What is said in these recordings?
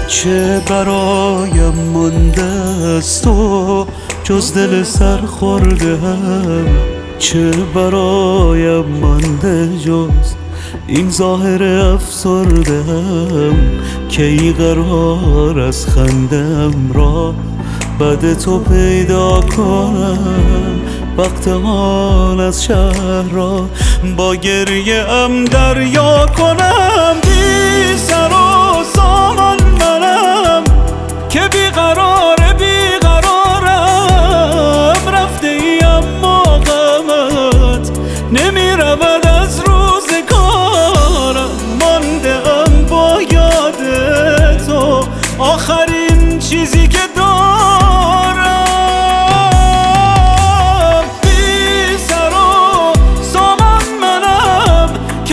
چه برایم مانده از تو جز دل سر خورده هم، چه برایم مانده جز این ظاهر افسرده هم، کی قرار از خندم را بعد تو پیدا کنم، وقت آن از شهر را با گریه ام دریا کنم. بی سر و سامان منم که بیقرارم، رفته ای اما غمت نمی رود از روزگارم، مانده ام با یاد تو آخرین چیزی که دارم. بی سر و سامان منم که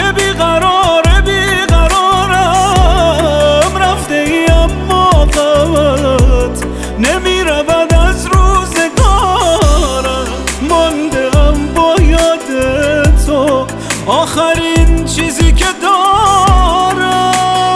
بیقرارم، رفته ای اما غمت نمی رود از روزگارم، مانده ام با یاد تو آخرین چیزی که دارم.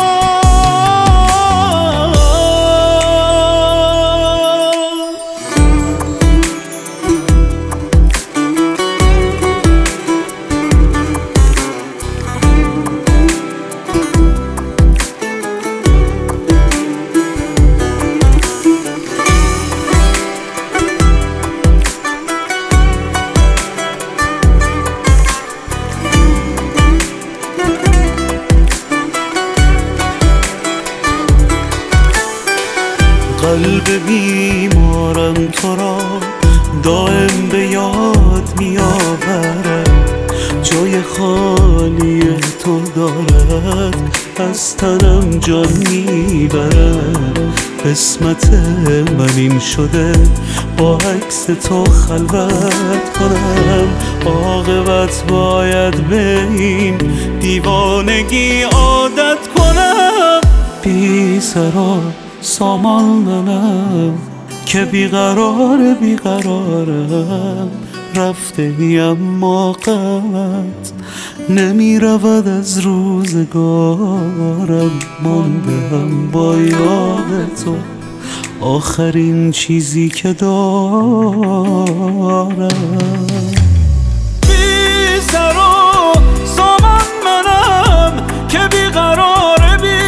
قلب بیمارم تو را دائم به یاد می آورم، جای خالی تو دارد از تنم جان می برم. قسمت من این شده با عکس تو خلوت کنم، عاقبت باید به این دیوانگی عادت کنم. بی سر و سامان منم که بیقرارم، رفته ای اما غمت نمی رود از روزگارم، مانده هم با یاد تو آخرین چیزی که دارم. بی سر و سامان منم که بیقرارم،